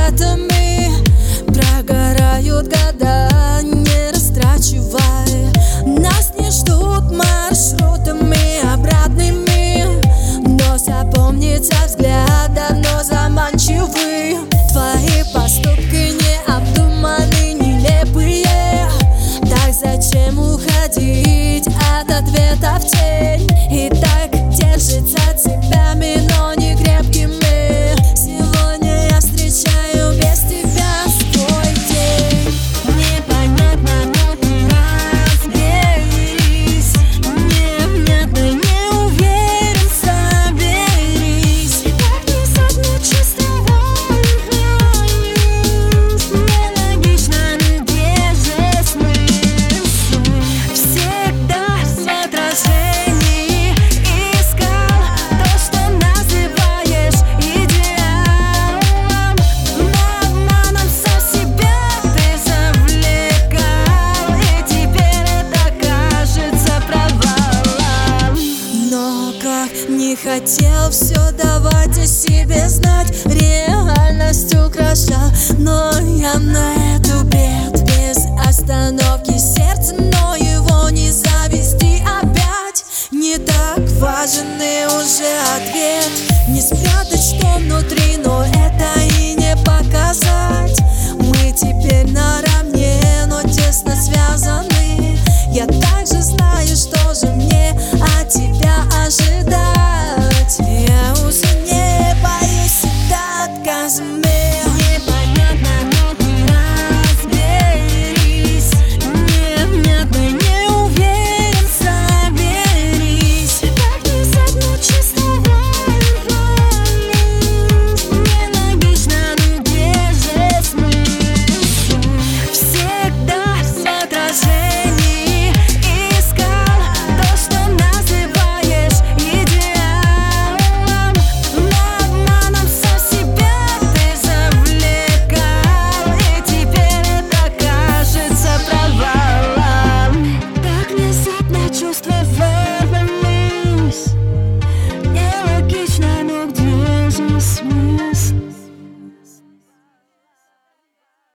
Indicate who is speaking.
Speaker 1: закатами. Прогорают года, не растрачивая. Нас не ждут маршрутами обратными, но запомнится взгляд давно заманчивый. Твои поступки необдуманные, нелепые. Так зачем уходить от ответа в тень? И так держится цепями, но не крепкими. Сегодня я встречаю без тебя свой день. Непонятно, но ты разберись. Невнятно, не уверен, соберись. Так несет мне чувство волнуюсь. Нелогично, где же смысл? Всегда в отражении искал то, что называешь идеалом. Но обманом сам себя ты завлекал, и теперь это кажется провалом. Но как не хотел все давать о себе знать, реальность украшал, но я на эту бред без остановки сердце, но его не завести опять. Не так важен и уже ответ.